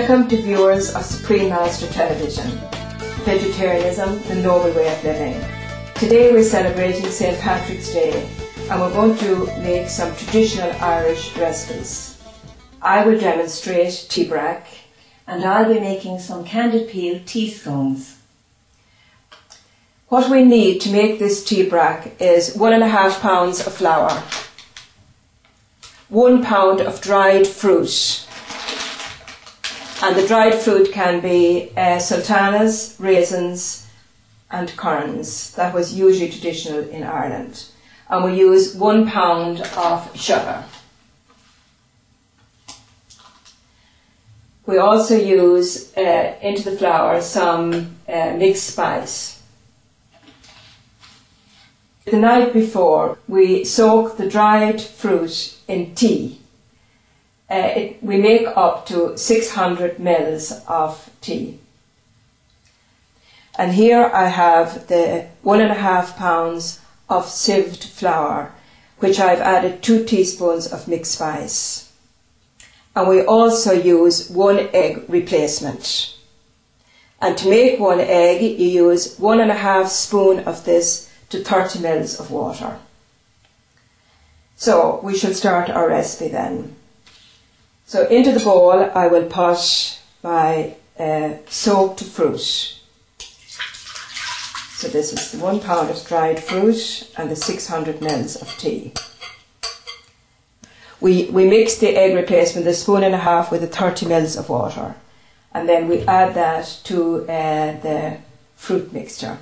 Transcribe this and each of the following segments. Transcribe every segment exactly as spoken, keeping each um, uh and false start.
Welcome to viewers of Supreme Master Television. Vegetarianism, the noble way of living. Today we're celebrating Saint Patrick's Day and we're going to make some traditional Irish recipes. I will demonstrate tea brack and I'll be making some candied peel tea scones. What we need to make this tea brack is one and a half pounds of flour, one pound of dried fruit, and the dried fruit can be uh, sultanas, raisins and currants. That was usually traditional in Ireland. And we use one pound of sugar. We also use uh, into the flour some uh, mixed spice. The night before we soak the dried fruit in tea. Uh, it, we make up to six hundred mils of tea. And here I have the one and a half pounds of sieved flour, which I've added two teaspoons of mixed spice. And we also use one egg replacement. And to make one egg, you use one and a half spoon of this to thirty mils of water. So we shall start our recipe then. So into the bowl I will put my uh, soaked fruit. So this is the one pound of dried fruit and the six hundred mils of tea. We, we mix the egg replacement, the spoon and a half, with the thirty mils of water. And then we add that to uh, the fruit mixture.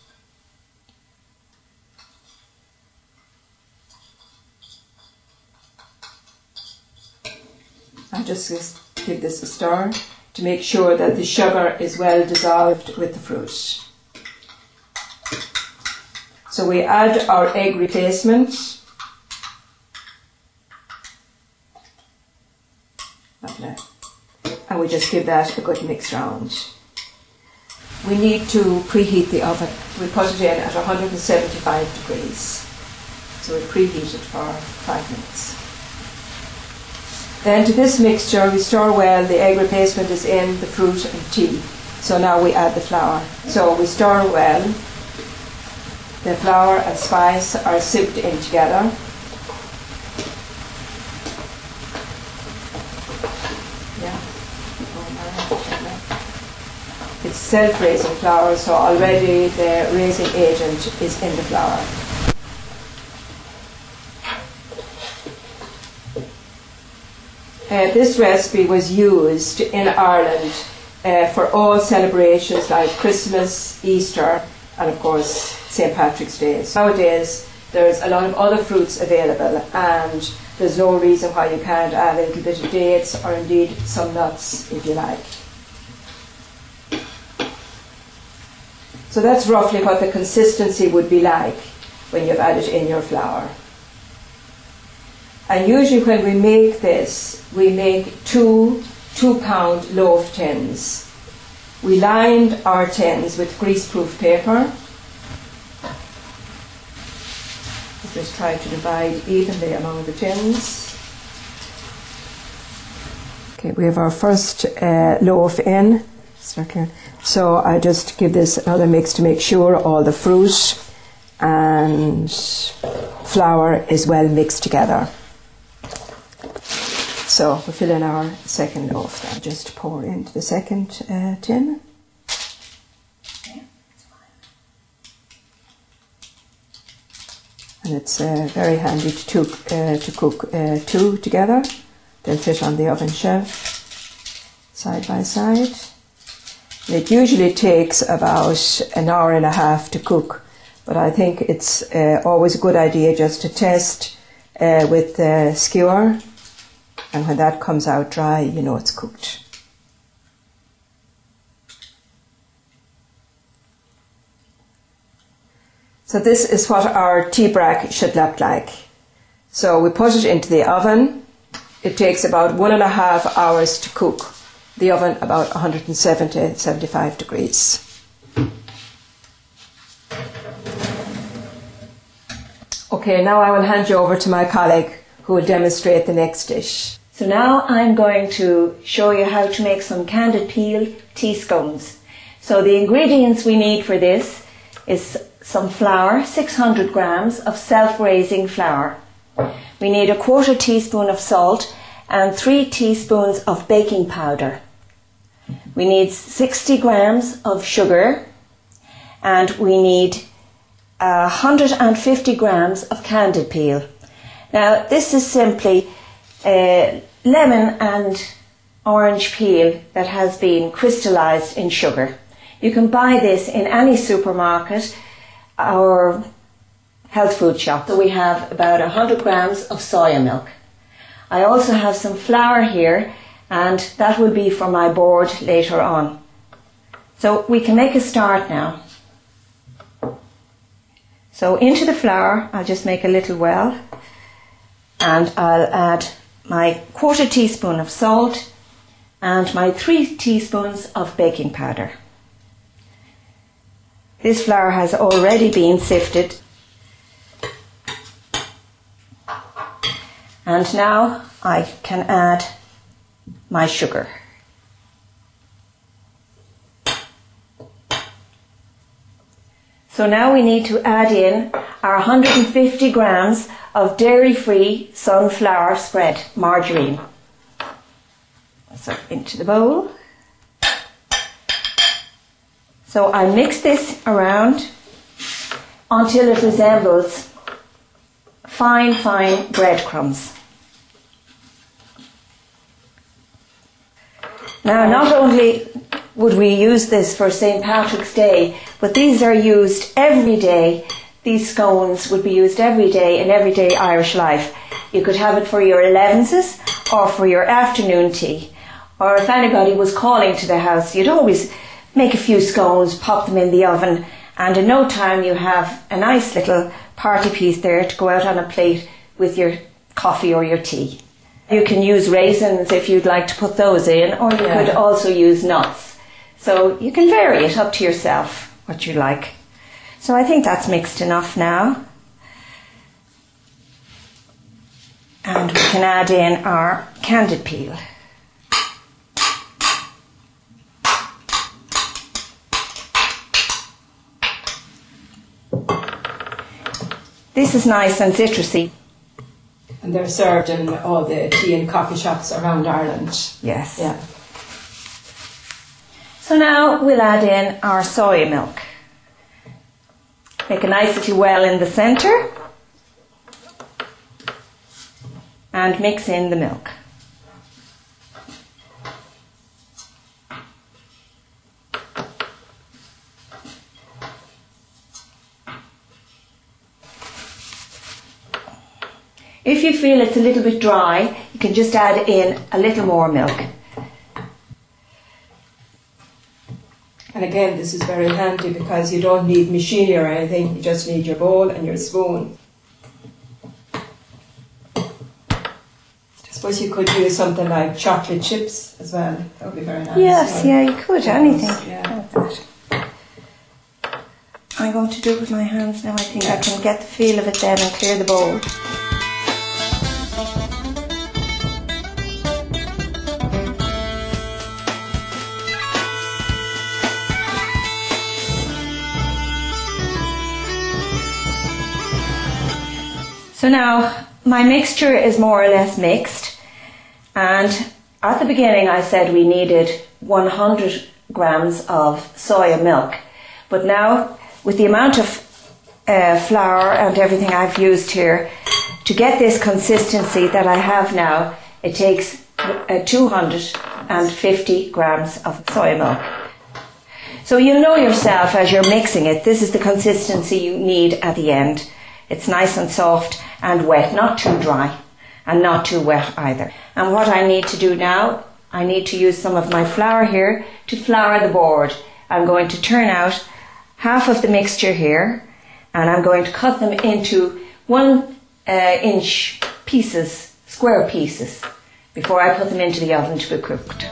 I'll just give this a stir to make sure that the sugar is well dissolved with the fruit. So we add our egg replacement. Lovely. And we just give that a good mix round. We need to preheat the oven. We put it in at one hundred seventy-five degrees. So we preheat it for five minutes. Then to this mixture we stir well. The egg replacement is in, the fruit and tea. So now we add the flour. So we stir well. The flour and spice are sieved in together. Yeah. It's self-raising flour, so already the raising agent is in the flour. Uh, this recipe was used in Ireland uh, for all celebrations like Christmas, Easter, and of course Saint Patrick's Day. Nowadays there's a lot of other fruits available and there's no reason why you can't add a little bit of dates or indeed some nuts if you like. So that's roughly what the consistency would be like when you've added in your flour. And usually when we make this, we make two two pound loaf tins. We lined our tins with greaseproof paper. Just try to divide evenly among the tins. Okay, we have our first uh, loaf in. So I just give this another mix to make sure all the fruit and flour is well mixed together. So we fill in our second loaf. I'll just pour into the second uh, tin. Okay, that's fine. And it's uh, very handy to, took, uh, to cook uh, two together. They'll fit on the oven shelf side by side. It usually takes about an hour and a half to cook, but I think it's uh, always a good idea just to test uh, with the skewer. And when that comes out dry, you know it's cooked. So this is what our tea brack should look like. So we put it into the oven. It takes about one and a half hours to cook. The oven about one hundred seventy, seventy-five degrees. Okay, now I will hand you over to my colleague who will demonstrate the next dish. So now I'm going to show you how to make some candied peel tea scones. So the ingredients we need for this is some flour, six hundred grams of self-raising flour. We need a quarter teaspoon of salt and three teaspoons of baking powder. We need sixty grams of sugar, and we need one hundred fifty grams of candied peel. Now this is simply uh, lemon and orange peel that has been crystallized in sugar. You can buy this in any supermarket or health food shop. So we have about one hundred grams of soya milk. I also have some flour here, and that will be for my board later on. So we can make a start now. So into the flour, I'll just make a little well, and I'll add my quarter teaspoon of salt and my three teaspoons of baking powder. This flour has already been sifted. And now I can add my sugar. So now we need to add in our one hundred fifty grams of dairy-free sunflower spread margarine. So into the bowl. So I mix this around until it resembles fine, fine breadcrumbs. Now, not only would we use this for Saint Patrick's Day, but these are used every day. These scones would be used every day in everyday Irish life. You could have it for your elevenses or for your afternoon tea. Or if anybody was calling to the house, you'd always make a few scones, pop them in the oven, and in no time you have a nice little party piece there to go out on a plate with your coffee or your tea. You can use raisins if you'd like to put those in, or you yeah. could also use nuts. So you can vary it up to yourself, what you like. So I think that's mixed enough now. And we can add in our candied peel. This is nice and citrusy. And they're served in all the tea and coffee shops around Ireland. Yes. Yeah. So now we'll add in our soya milk. Make a nice little well in the centre. And mix in the milk. If you feel it's a little bit dry, you can just add in a little more milk. And again, this is very handy because you don't need machinery or anything, you just need your bowl and your spoon. I suppose you could use something like chocolate chips as well. That would be very nice. Yes, or yeah, you could, anything. Yeah. Like that. I'm going to do it with my hands now. I think I can get the feel of it then and clear the bowl. So now my mixture is more or less mixed, and at the beginning I said we needed one hundred grams of soya milk, but now with the amount of uh, flour and everything I've used here, to get this consistency that I have now, it takes uh, two hundred fifty grams of soya milk. So you'll know yourself as you're mixing it, this is the consistency you need at the end. It's nice and soft and wet, not too dry and not too wet either. And what I need to do now, I need to use some of my flour here to flour the board. I'm going to turn out half of the mixture here, and I'm going to cut them into one uh, inch pieces, square pieces, before I put them into the oven to be cooked.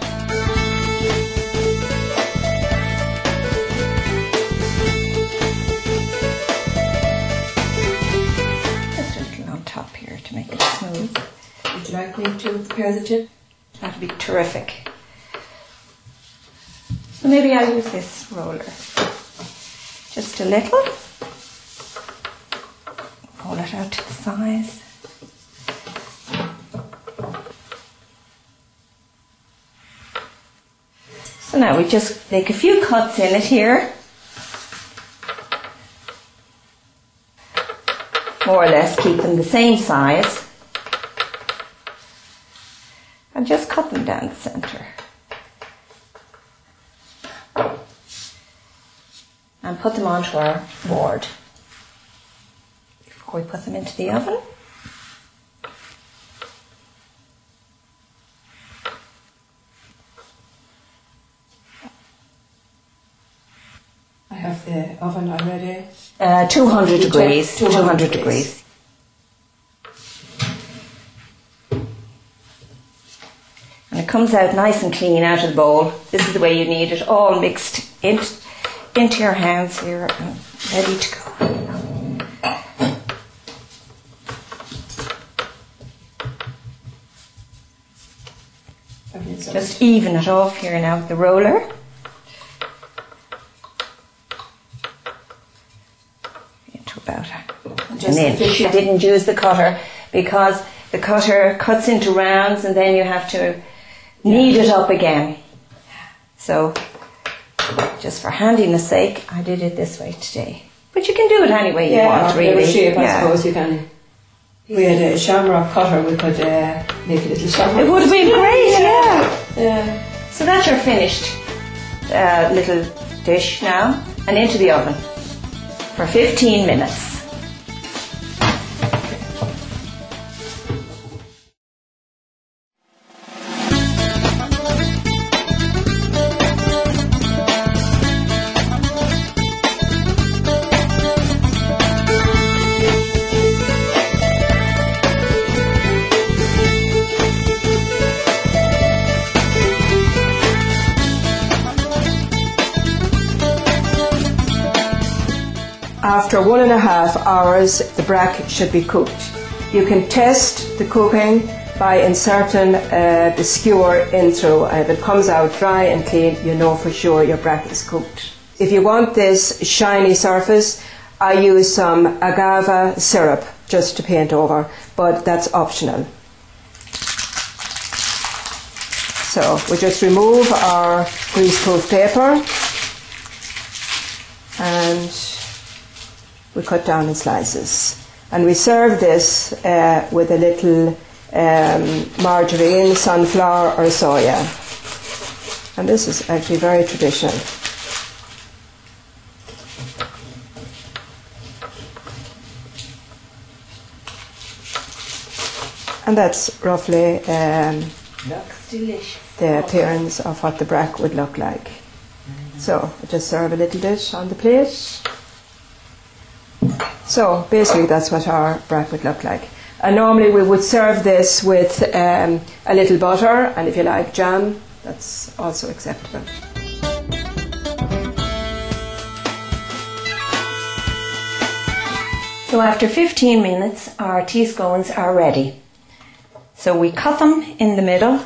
Would you like me to prepare the tin? That'd be terrific. So maybe I'll use this roller. Just a little. Roll it out to the size. So now we just make a few cuts in it here. More or less keep them the same size. And just cut them down the centre. And put them onto our board before we put them into the oven. I have the oven already. Uh, two hundred degrees. two hundred degrees. And it comes out nice and clean out of the bowl. This is the way you need it, all mixed in, into your hands here and ready to go. Just even it off here now with the roller. Into about an inch. I didn't use the cutter because the cutter cuts into rounds and then you have to knead it up again. So, just for handiness sake, I did it this way today. But you can do it any way you yeah, want, really. Shape, I yeah. suppose you can. We had a shamrock cutter, we could uh, make a little shamrock. It would have been great, yeah. yeah. So that's your finished uh, little dish now, and into the oven for fifteen minutes. After one and a half hours, the brack should be cooked. You can test the cooking by inserting uh, the skewer in through. If it comes out dry and clean, you know for sure your brack is cooked. If you want this shiny surface, I use some agave syrup just to paint over, but that's optional. So we just remove our greaseproof paper and we cut down in slices. And we serve this uh, with a little um, margarine, sunflower or soya. And this is actually very traditional. And that's roughly um, Looks delicious. the appearance of what the brack would look like. So I just serve a little bit on the plate. So basically that's what our brack would look like. And normally we would serve this with um, a little butter, and if you like jam, that's also acceptable. So after fifteen minutes, our tea scones are ready. So we cut them in the middle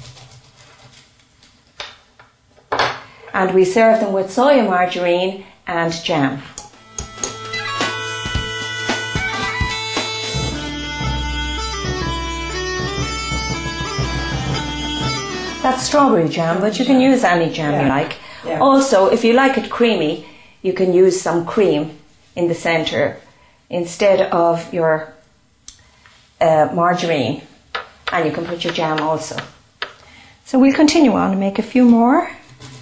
and we serve them with soya margarine and jam. That's strawberry jam, but you can use any jam Yeah. you like. Yeah. Also, if you like it creamy, you can use some cream in the centre instead of your uh, margarine, and you can put your jam also. So we'll continue on and make a few more.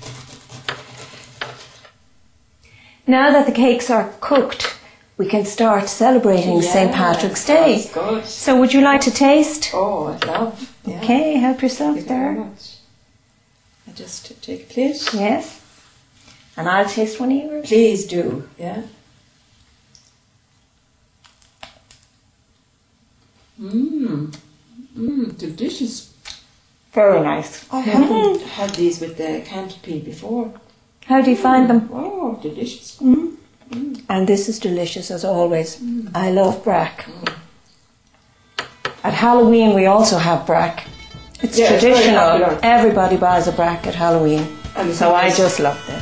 Now that the cakes are cooked, we can start celebrating Saint Patrick's Day. That's good. So would you like to taste? Oh, I'd love. Yeah. Okay, help yourself Thank you very there. much. I just take a plate. Yes. And I'll taste one of yours. Please do. Yeah. Mmm. Mmm. Delicious. Very nice. I haven't had these with the canned pea before. How do you find them? Oh, delicious. Mm. And this is delicious as always. I love brack. At Halloween we also have brack. It's Yeah, it's very traditional. popular. Everybody buys a brack at Halloween. And So I it's- just love this.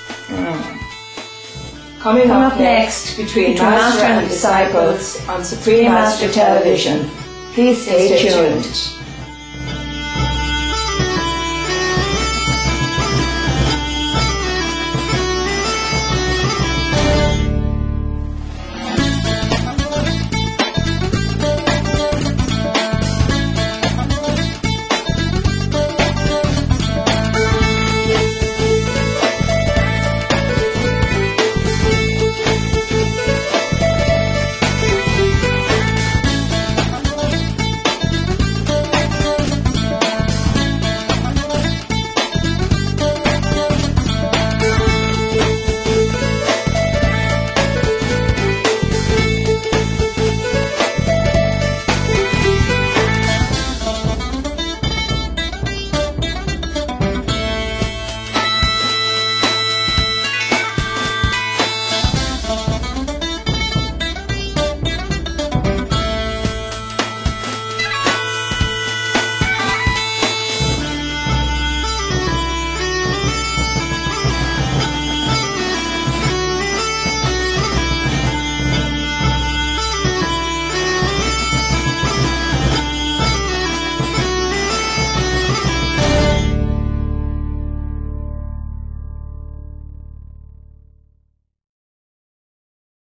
Coming Come up, up next, next, between, between Master Master and and Disciples on Supreme Supreme Master Master Television. Television. Please stay Stay tuned. tuned.